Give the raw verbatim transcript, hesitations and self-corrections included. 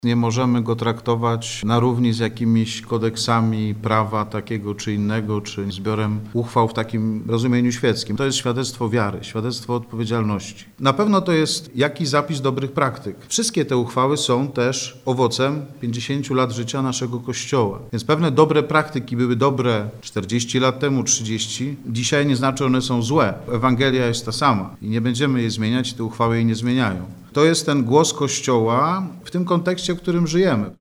Nie możemy go traktować na równi z jakimiś kodeksami prawa takiego czy innego, czy zbiorem uchwał w takim rozumieniu świeckim. To jest świadectwo wiary, świadectwo odpowiedzialności. Na pewno to jest jakiś zapis dobrych praktyk. Wszystkie te uchwały są też owocem pięćdziesięciu lat życia naszego Kościoła. Więc pewne dobre praktyki były dobre czterdzieści lat temu, trzydzieści. Dzisiaj nie znaczy, że one są złe. Ewangelia jest ta sama i nie będziemy jej zmieniać, te uchwały jej nie zmieniają. To jest ten głos Kościoła w tym kontekście, w którym żyjemy.